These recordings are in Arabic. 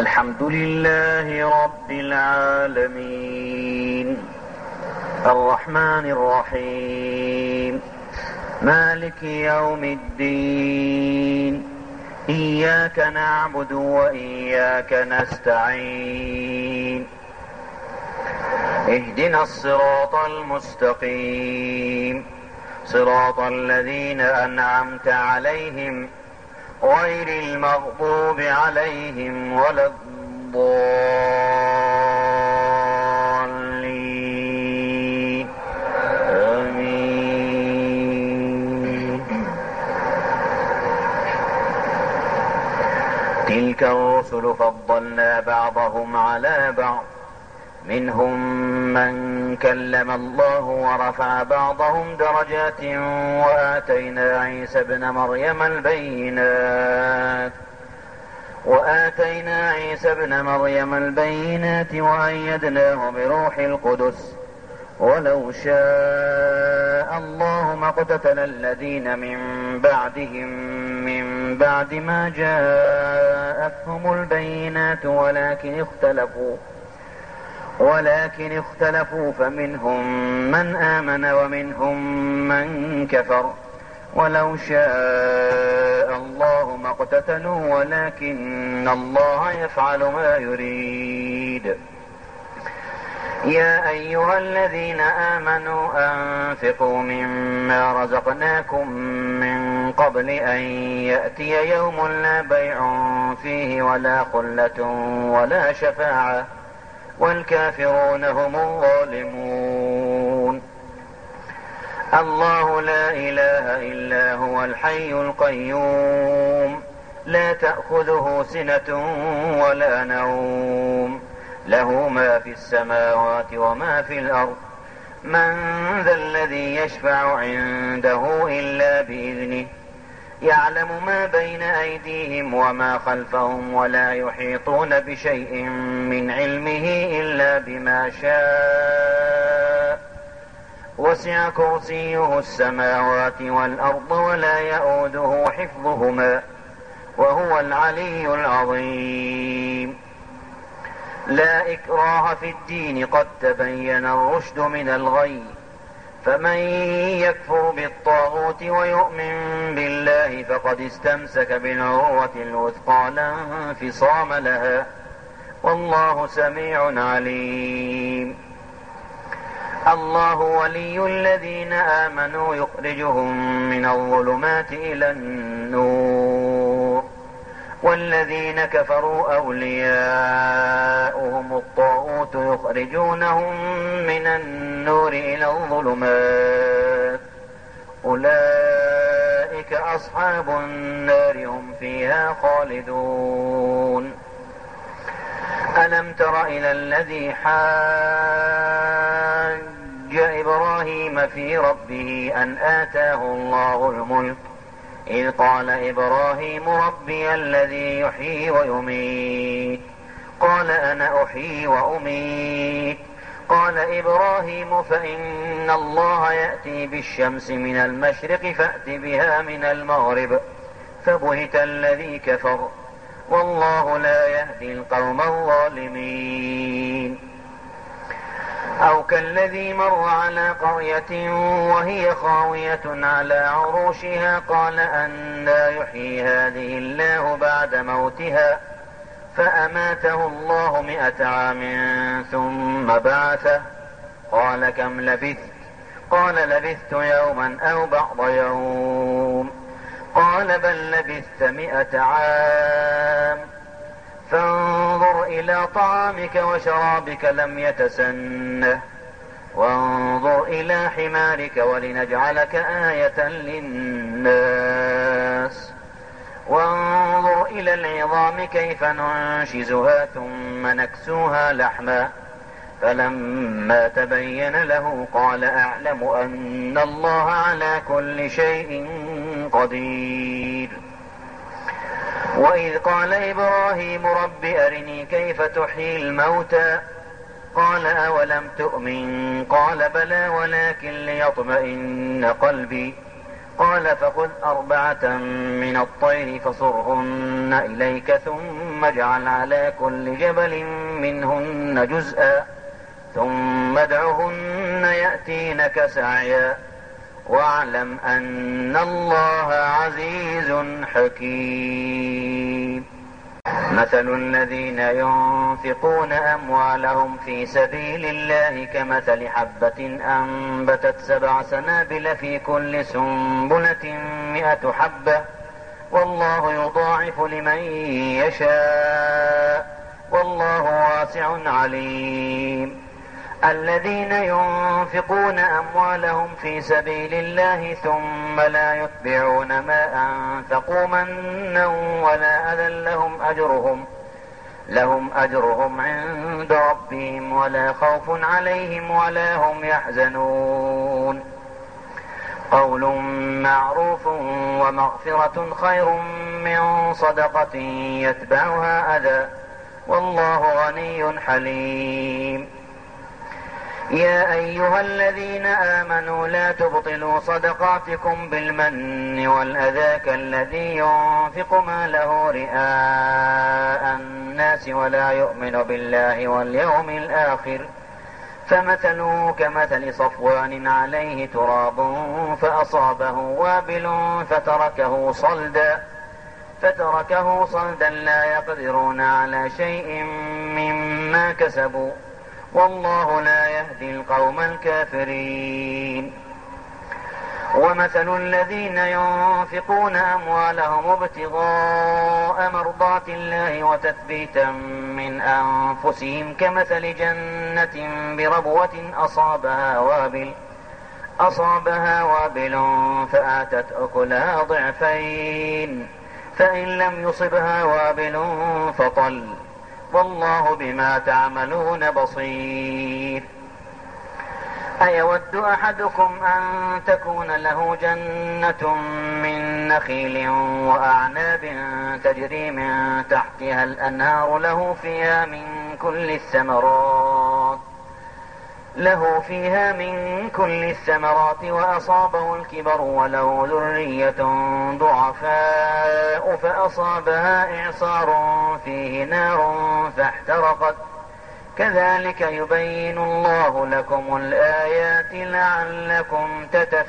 الحمد لله رب العالمين الرحمن الرحيم مالك يوم الدين إياك نعبد وإياك نستعين اهدنا الصراط المستقيم صراط الذين أنعمت عليهم غير المغضوب عليهم ولا الضالين آمين. تلك الرسل فضلنا بعضهم على بعض منهم من كلم الله ورفع بعضهم درجات وآتينا عيسى ابن مريم البينات وأيدناه بروح القدس ولو شاء الله ما اقتتل الذين من بعدهم من بعد ما جاءتهم البينات ولكن اختلفوا فمنهم من آمن ومنهم من كفر ولو شاء الله ما اقتتلوا ولكن الله يفعل ما يريد. يا أيها الذين آمنوا أنفقوا مما رزقناكم من قبل أن يأتي يوم لا بيع فيه ولا خلة ولا شفاعة والكافرون هم الظالمون. الله لا إله إلا هو الحي القيوم لا تأخذه سنة ولا نوم له ما في السماوات وما في الأرض من ذا الذي يشفع عنده إلا بإذنه يعلم ما بين أيديهم وما خلفهم ولا يحيطون بشيء من علمه إلا بما شاء وسع كرسيه السماوات والأرض ولا يؤوده حفظهما وهو العلي العظيم. لا إكراه في الدين قد تبين الرشد من الغي فمن يكفر بالطاغوت ويؤمن بالله فقد استمسك بالعروة الوثقى لا انفصام لها والله سميع عليم. الله ولي الذين آمنوا يخرجهم من الظلمات إلى النور والذين كفروا أولياؤهم الطاغوت يخرجونهم من النور إلى الظلمات أولئك أصحاب النار هم فيها خالدون. ألم تر إلى الذي حاج إبراهيم في ربه أن آتاه الله الملك إذ قال إبراهيم ربي الذي يحيي ويميت قال أنا أحيي وأميت قال إبراهيم فإن الله يأتي بالشمس من المشرق فأت بها من المغرب فبهت الذي كفر والله لا يهدي القوم الظالمين. أو كالذي مر على قرية وهي خاوية على عروشها قال أنى يحيي هذه الله بعد موتها فأماته الله 100 عام ثم بعثه قال كم لبثت قال لبثت يوما أو بعض يوم قال بل لبثت 100 عام فانظر إلى طعامك وشرابك لم يتسنه وانظر إلى حمارك ولنجعلك آية للناس وانظر إلى العظام كيف ننشزها ثم نكسوها لحما فلما تبين له قال أعلم أن الله على كل شيء قدير. وإذ قال إبراهيم رب أرني كيف تحيي الموتى قال أولم تؤمن قال بلى ولكن ليطمئن قلبي قال فخذ 4 من الطير فصرهن إليك ثم اجعل على كل جبل منهن جزءا ثم ادعهن يأتينك سعيا واعلم أن الله عزيز حكيم. مثل الذين ينفقون أموالهم في سبيل الله كمثل حبة أنبتت 7 سنابل في كل سنبلة 100 حبة والله يضاعف لمن يشاء والله واسع عليم. الذين ينفقون أموالهم في سبيل الله ثم لا يتبعون ما أنفقوا منا ولا أذى لهم أجرهم عند ربهم ولا خوف عليهم ولا هم يحزنون. قول معروف ومغفرة خير من صدقة يتبعها أذى والله غني حليم. يا أيها الذين آمنوا لا تبطلوا صدقاتكم بالمن والأذى كالذي ينفق ماله رئاء الناس ولا يؤمن بالله واليوم الآخر فمثله كمثل صفوان عليه تراب فأصابه وابل فتركه صلدا لا يقدرون على شيء مما كسبوا والله لا يهدي القوم الكافرين. ومثل الذين ينفقون أموالهم ابتغاء مرضات الله وتثبيتا من أنفسهم كمثل جنة بربوة أصابها وابل فآتت أكلها ضعفين فإن لم يصبها وابل فطل والله بما تعملون بصير. أيود أحدكم أن تكون له جنة من نخيل وأعناب تجري من تحتها الأنهار له فيها من كل الثمرات وأصابه الكبر وله ذرية ضعفاء فأصابها إعصار فيه نار فاحترقت كذلك يبين الله لكم الآيات لعلكم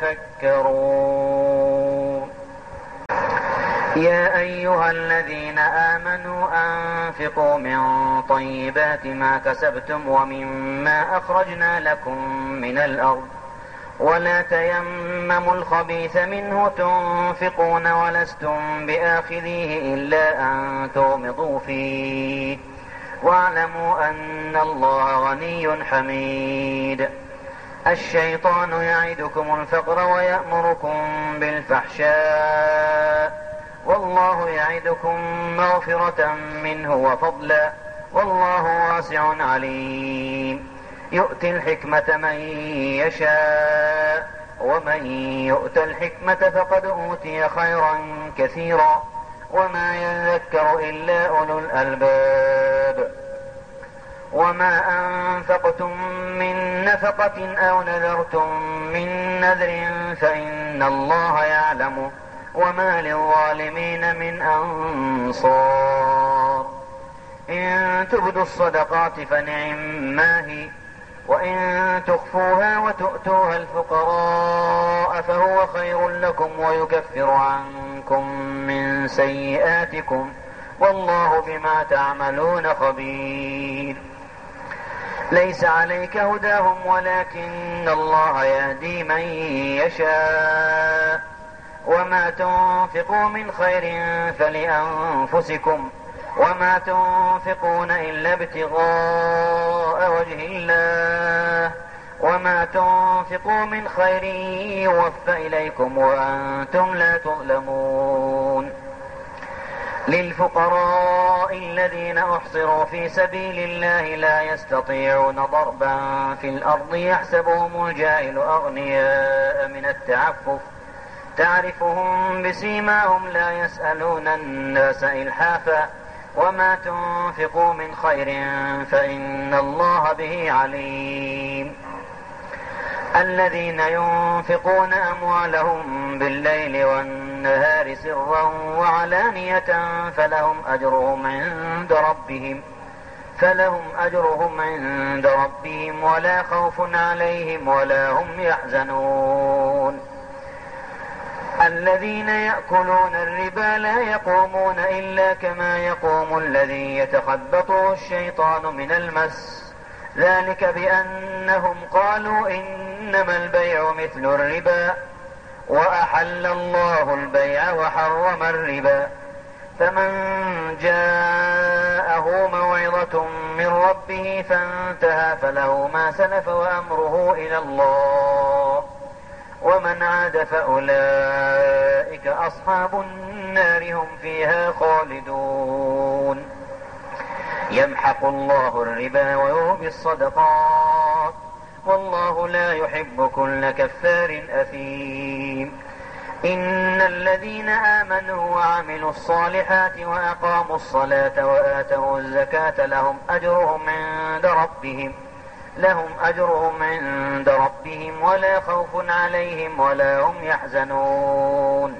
تتفكرون. يا أيها الذين آمنوا أنفقوا من طيبات ما كسبتم ومما أخرجنا لكم من الأرض ولا تيمموا الخبيث منه تنفقون ولستم بآخذيه إلا أن تغمضوا فيه واعلموا أن الله غني حميد. الشيطان يعدكم الفقر ويأمركم بالفحشاء والله يعدكم مغفرة منه وفضلا والله واسع عليم. يؤتي الحكمة من يشاء ومن يؤت الحكمة فقد أوتي خيرا كثيرا وما يذكر إلا أولو الألباب. وما أنفقتم من نفقة أو نذرتم من نذر فإن الله يعلمه وما للظالمين من أنصار. إن تبدوا الصدقات فنعما هي وإن تخفوها وتؤتوها الفقراء فهو خير لكم ويكفر عنكم من سيئاتكم والله بما تعملون خبير. ليس عليك هداهم ولكن الله يهدي من يشاء وما تنفقوا من خير فلأنفسكم وما تنفقون إلا ابتغاء وجه الله وما تنفقوا من خير يوفى إليكم وأنتم لا تظلمون. للفقراء الذين أحصروا في سبيل الله لا يستطيعون ضربا في الأرض يحسبهم الجاهل أغنياء من التعفف تعرفهم بسيماهم لا يسألون الناس إلحافا وما تنفقوا من خير فإن الله به عليم. الذين ينفقون أموالهم بالليل والنهار سرا وعلانية فلهم أجرهم عند ربهم ولا خوف عليهم ولا هم يحزنون. الذين يأكلون الربا لا يقومون إلا كما يقوم الذي يتخبطه الشيطان من المس، ذلك بأنهم قالوا إنما البيع مثل الربا وأحل الله البيع وحرم الربا. فمن جاءه موعظة من ربه فانتهى فله ما سلف وأمره إلى الله ومن عاد فأولئك أصحاب النار هم فيها خالدون. يمحق الله الربا ويربي الصدقات والله لا يحب كل كفار أثيم. إن الذين آمنوا وعملوا الصالحات وأقاموا الصلاة وآتوا الزكاة لهم أجرهم عند ربهم ولا خوف عليهم ولا هم يحزنون.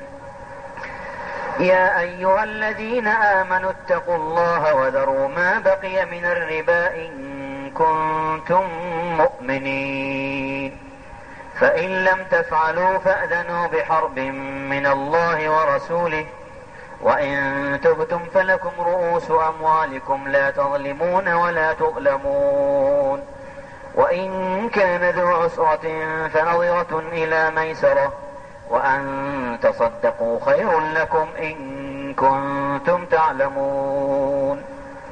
يا أيها الذين آمنوا اتقوا الله وذروا ما بقي من الربا إن كنتم مؤمنين، فإن لم تفعلوا فأذنوا بحرب من الله ورسوله، وإن تبتم فلكم رؤوس أموالكم لا تظلمون ولا تظلمون، وإن كان ذو عسرة فنظرة إلى ميسرة، وأن تصدقوا خير لكم إن كنتم تعلمون.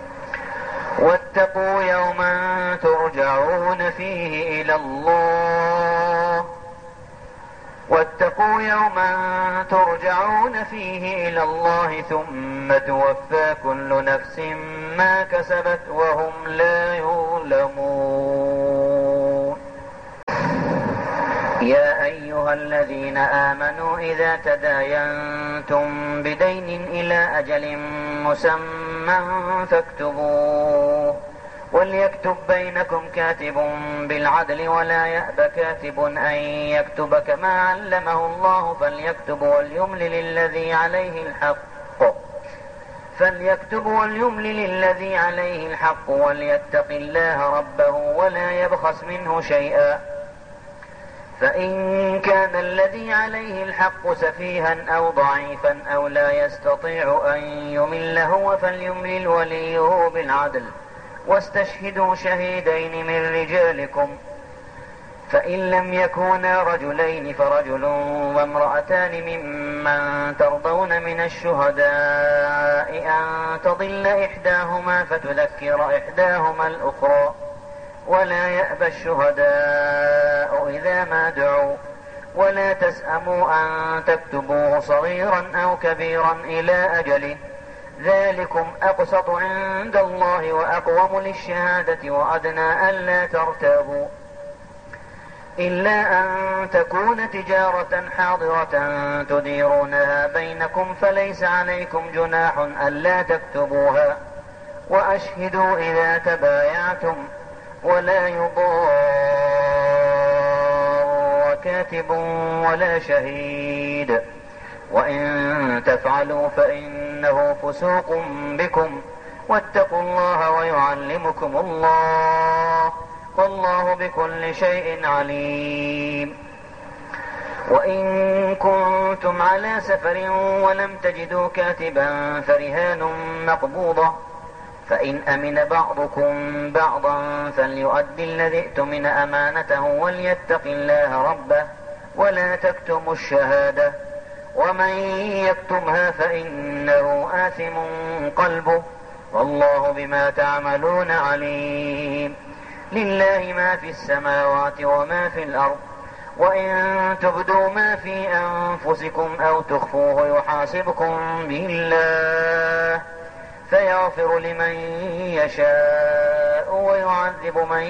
واتقوا يوما ترجعون فيه إلى الله ثم توفى كل نفس ما كسبت وهم لا يظلمون. يا أيها الذين آمنوا إذا تداينتم بدين إلى أجل مسمى فاكتبوه، وليكتب بينكم كاتب بالعدل ولا يأب كاتب أن يكتب كما علمه الله، فليكتب وليملل الذي عليه الحق وليتق الله ربه ولا يبخس منه شيئا، فإن كان الذي عليه الحق سفيها أو ضعيفا أو لا يستطيع أن يمل هو فليملل وليه بالعدل، واستشهدوا شهيدين من رجالكم، فإن لم يكونا رجلين فرجل وامرأتان ممن ترضون من الشهداء أن تضل إحداهما فتذكر إحداهما الأخرى، ولا يأبى الشهداء إذا ما دعوا، ولا تسأموا أن تكتبوه صغيرا أو كبيرا إلى أجله، ذلكم أقسط عند الله وأقوم للشهادة وأدنى ألا ترتابوا، إلا أن تكون تجارة حاضرة تديرونها بينكم فليس عليكم جناح ألا تكتبوها، وأشهدوا إذا تبايعتم، ولا يضار كاتب ولا شهيد، وإن تفعلوا فإنه فسوق بكم، واتقوا الله ويعلمكم الله والله بكل شيء عليم. وإن كنتم على سفر ولم تجدوا كاتبا فرهان مقبوضة، فإن أمن بعضكم بعضا فليؤدي الذي ائتمن أمانته وليتق الله ربه ولا تكتموا الشهادة، ومن يكتمها فإنه آثم قلبه والله بما تعملون عليم. لله ما في السماوات وما في الأرض، وإن تبدوا ما في أنفسكم أو تخفوه يحاسبكم به الله، فيغفر لمن يشاء ويعذب من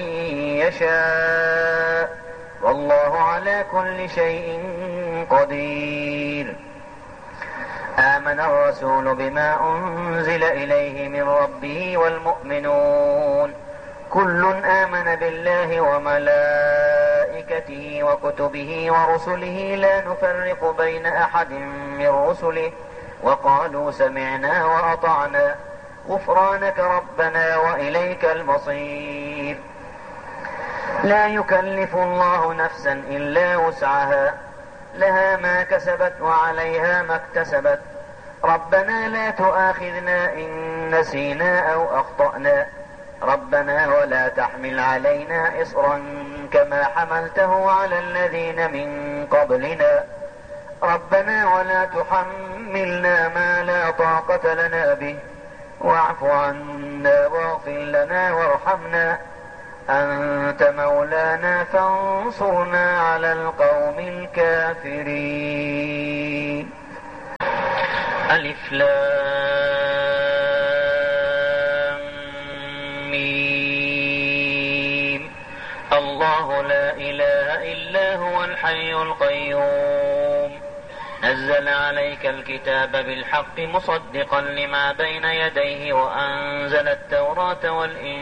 يشاء، والله على كل شيء قدير. آمن الرسول بما أنزل إليه من ربه والمؤمنون كل آمن بالله وملائكته وملائكته وكتبه ورسله لا نفرق بين أحد من رسله وقالوا سمعنا وأطعنا غفرانك ربنا وإليك المصير. لا يكلف الله نفسا إلا وسعها لها ما كسبت وعليها ما اكتسبت ربنا لا تؤاخذنا إن نسينا أو أخطأنا ربنا ولا تحمل علينا إصرا كما حملته على الذين من قبلنا ربنا ولا تحملنا ما لا طاقة لنا به واعف عنا واغفر لنا وارحمنا أنت مولانا فانصرنا على القوم الكافرين. ألف لام ميم. الله لا إله إلا هو الحي القيوم نزل عليك الكتاب بالحق مصدقا لما بين يديه وأنزل التوراة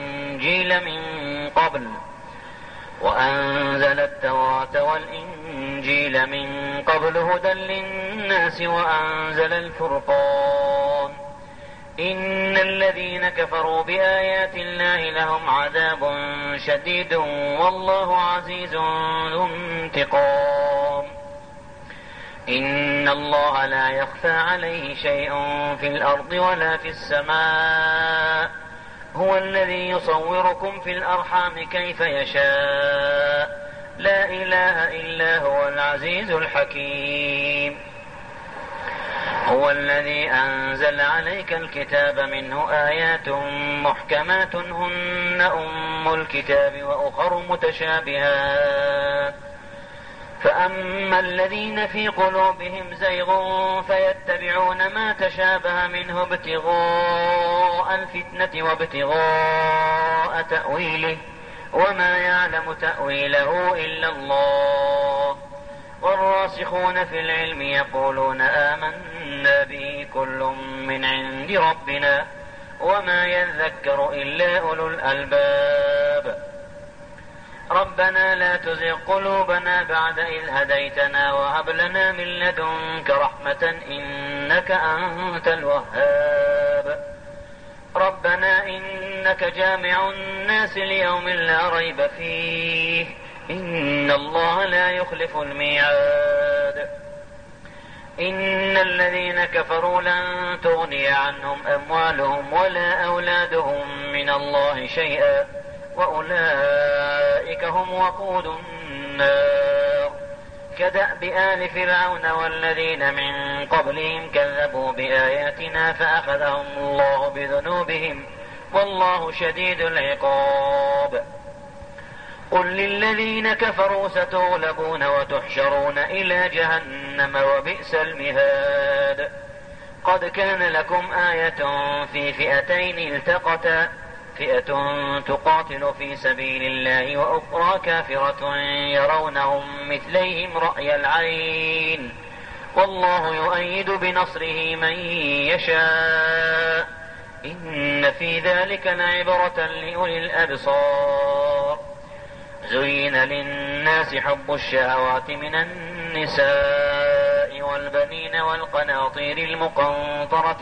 والإنجيل من قبل هدى للناس وأنزل الفرقان إن الذين كفروا بآيات الله لهم عذاب شديد والله عزيز ذو انتقام. إن الله لا يخفى عليه شيء في الأرض ولا في السماء هو الذي يصوركم في الأرحام كيف يشاء لا إله إلا هو العزيز الحكيم. هو الذي أنزل عليك الكتاب منه آيات محكمات هن أم الكتاب وأخر متشابهات فأما الذين في قلوبهم زيغ فيتبعون ما تشابه منه ابتغاء الفتنة وابتغاء تأويله وما يعلم تأويله إلا الله والراسخون في العلم يقولون آمنا به كل من عند ربنا وما يذكر إلا أولو الألباب. ربنا لا تزغ قلوبنا بعد إذ هديتنا وهب لنا من لدنك رحمة إنك أنت الوهاب. ربنا إنك جامع الناس ليوم لا ريب فيه إن الله لا يخلف الميعاد. إن الذين كفروا لن تغني عنهم أموالهم ولا أولادهم من الله شيئا وأولئك هم وقود النار كدأب آل فرعون والذين من قبلهم كذبوا بآياتنا فأخذهم الله بذنوبهم والله شديد العقاب. قل للذين كفروا ستغلبون وتحشرون إلى جهنم وبئس المهاد. قد كان لكم آية في فئتين التقتا فئة تقاتل في سبيل الله وأخرى كافرة يرونهم مثليهم رأي العين والله يؤيد بنصره من يشاء إن في ذلك لعبرة لأولي الأبصار. زين للناس حب الشهوات من النساء والبنين والقناطير المقنطرة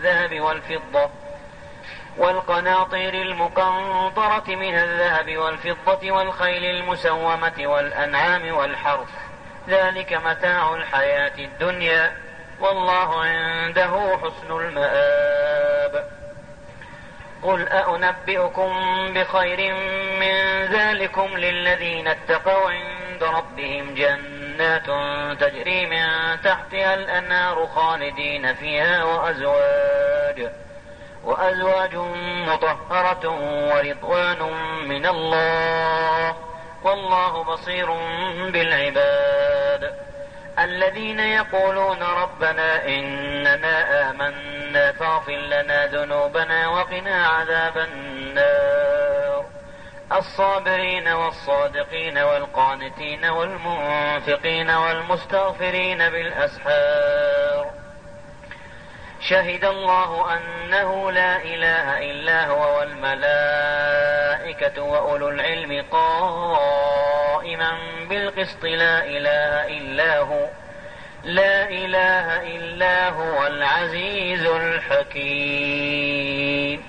من الذهب والفضة والخيل المسومة والأنعام والحرث ذلك متاع الحياة الدنيا والله عنده حسن المآب. قل أنبئكم بخير من ذلكم للذين اتقوا عند ربهم جنات تجري من تحتها الأنهار خالدين فيها وأزواج مطهرة ورضوان من الله والله بصير بالعباد. الذين يقولون ربنا إننا آمنا فاغفر لنا ذنوبنا وقنا عذاب النار. الصابرين والصادقين والقانتين والمنفقين والمستغفرين بالأسحار. شهد الله أنه لا إله إلا هو والملائكة وأولو العلم قائما بالقسط لا إله إلا هو العزيز الحكيم.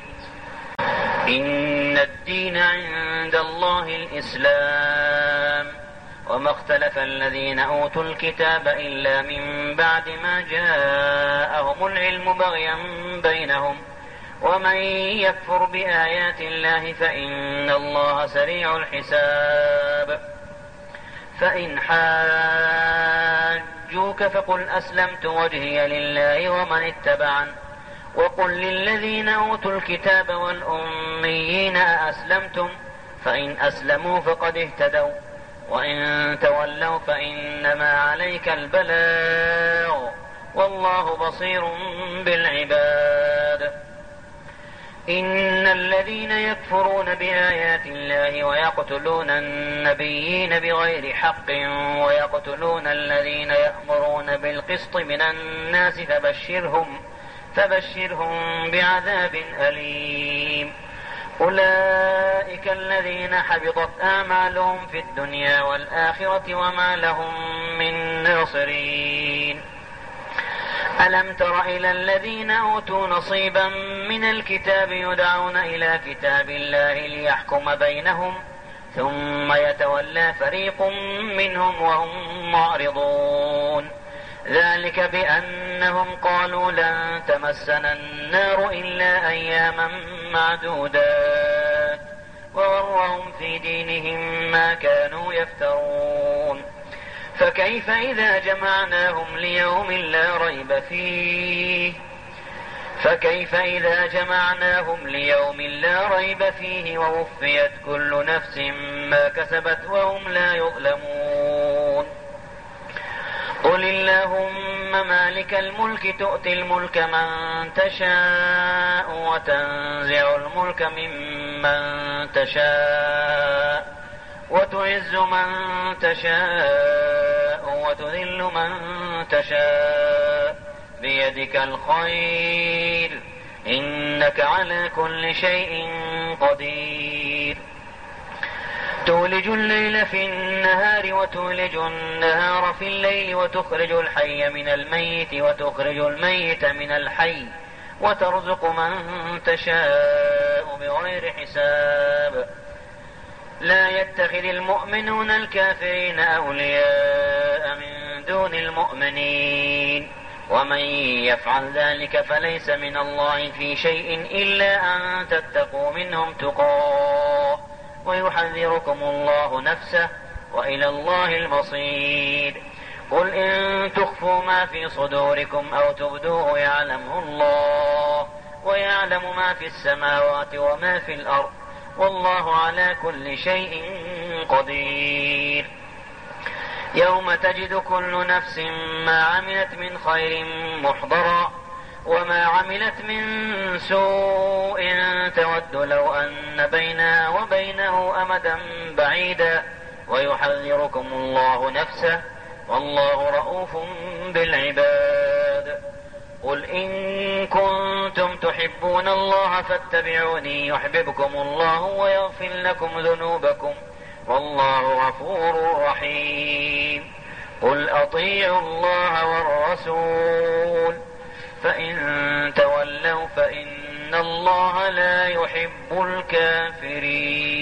إن الدين عند الله الإسلام وما اختلف الذين أوتوا الكتاب إلا من بعد ما جاءهم العلم بغيا بينهم ومن يكفر بآيات الله فإن الله سريع الحساب. فإن حاجوك فقل أسلمت وجهي لله ومن اتبعن وقل للذين أوتوا الكتاب والأميين أأسلمتم فإن أسلموا فقد اهتدوا وإن تولوا فإنما عليك البلاغ والله بصير بالعباد. إن الذين يكفرون بآيات الله ويقتلون النبيين بغير حق ويقتلون الذين يأمرون بالقسط من الناس فبشرهم بعذاب أليم. أولئك الذين حبطت أعمالهم في الدنيا والآخرة وما لهم من ناصرين. ألم تر إلى الذين أوتوا نصيبا من الكتاب يدعون إلى كتاب الله ليحكم بينهم ثم يتولى فريق منهم وهم معرضون. ذلك بأنهم قالوا لن تمسنا النار إلا أياما معدودات وغرهم في دينهم ما كانوا يفترون. فكيف إذا جمعناهم ليوم لا ريب فيه ووفيت كل نفس ما كسبت وهم لا يظلمون. قل اللهم مالك الملك تؤتي الملك من تشاء وتنزع الملك ممن تشاء وتعز من تشاء وتذل من تشاء بيدك الخير إنك على كل شيء قدير. تولج الليل في النهار وتولج النهار في الليل وتخرج الحي من الميت وتخرج الميت من الحي وترزق من تشاء بغير حساب. لا يتخذ المؤمنون الكافرين أولياء من دون المؤمنين ومن يفعل ذلك فليس من الله في شيء إلا أن تتقوا منهم تقاه ويحذركم الله نفسه وإلى الله المصير. قل إن تخفوا ما في صدوركم أو تبدوه يعلمه الله ويعلم ما في السماوات وما في الأرض والله على كل شيء قدير. يوم تجد كل نفس ما عملت من خير محضرا وما عملت من سوء تود لو أن بينها وبينه أمدا بعيدا ويحذركم الله نفسه والله رؤوف بالعباد. قل إن كنتم تحبون الله فاتبعوني يحببكم الله ويغفر لكم ذنوبكم والله غفور رحيم. قل أطيعوا الله والرسول فإن تولوا فإن الله لا يحب الكافرين.